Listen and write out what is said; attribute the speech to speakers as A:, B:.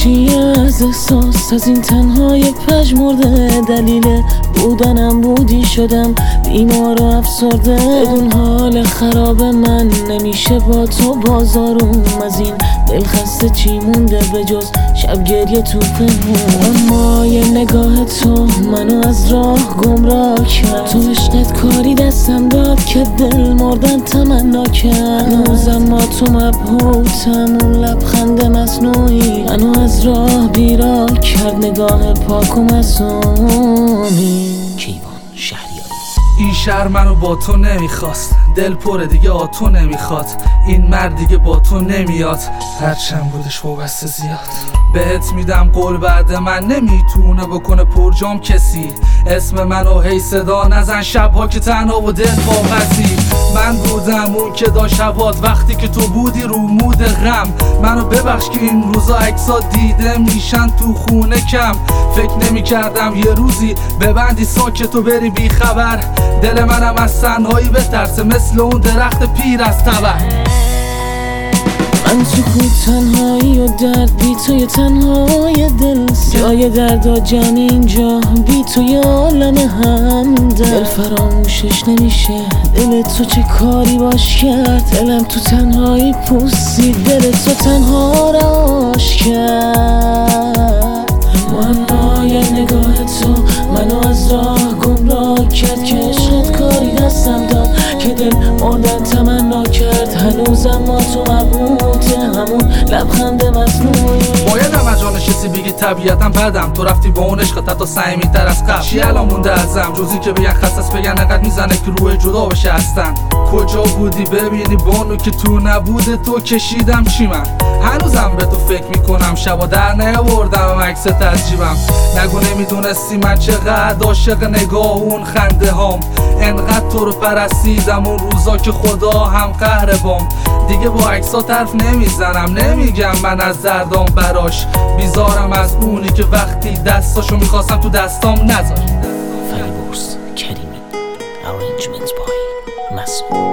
A: چی از احساس از این تنهای پژمرده، دلیل بودنم بودی شدم بیمار و افسرده. بدون حال خراب من نمیشه با تو بازارم، از این دلخسته چی مونده به جز شب گریه تو پنهون. اما یه نگاه تو منو از راه گمراه کرد، تو عشقت کاری دستم داد که دل مردن تمنا کرد. هنوزم ما تو مبهوتم، اون لبخند مصنوعی منو از راه بیراه کرد، نگاه پاک و معصومی.
B: کیوان شهریاری.
C: این شهر منو با تو نمیخواست، دل پره دیگه آتو نمیخواد، این مرد دیگه با تو نمیاد، هرچند بودش وابسته زیاد. بهت میدم قول بعد من نمیتونه بکنه پرجام کسی، اسم منو هی صدا نزن شبها که تنها و دل واقعی. من بودم اون که داشت شبات وقتی که تو بودی رو مود غم. منو ببخش که این روزا عکسا دیده میشن تو خونه کم، فکر نمی کردم یه روزی ببندی ساکت و بری بی خبر. دل منم از تنهایی بترسه مثل اون درخت پیر از تبر.
A: من تو خود تنهایی و درد بی توی تنهای دل، جای دردا جمع اینجا بی توی عالم همدرد. دل فراموشش نمیشه، دل تو چه کاری باش کرد، دلم تو تنهایی پوسید، دل تو تنها راش کرد. اما یه نگاه تو منو از راه گمراه کرد، که عشقت کاری دستم داد که دل مردن تمنا کرد. هنوزم ما تو مبهوته، همون لبخند مصنوعی.
C: باید هم جا نشستی بگی طبیعتم بدم، تو رفتی با اون عشقت حتی سعی‌تر از قبل. چی الان مونده ازم جز این که بگن خستس، بگن نقد میزنه که روح جدا بشه هستن. کجا بودی ببینی بانو که تو نبوده تو کشیدم چی من. هنوزم به تو فکر میکنم شبا در نیاوردم عکست از جیبم. نگو نمیدونستی من چقدر عاشق نگاه اون خنده هام، انقدر تو رو پرستیدم اون روزا که خدا هم قهر بام. دیگه با عکسات حرف نمیزنم، نمیگم من از دردام براش بیزارم، از اونی که وقتی دستاشو میخواستم تو دستام نذاشت.
B: فریبرز کریمی. Arrangements by مسعود.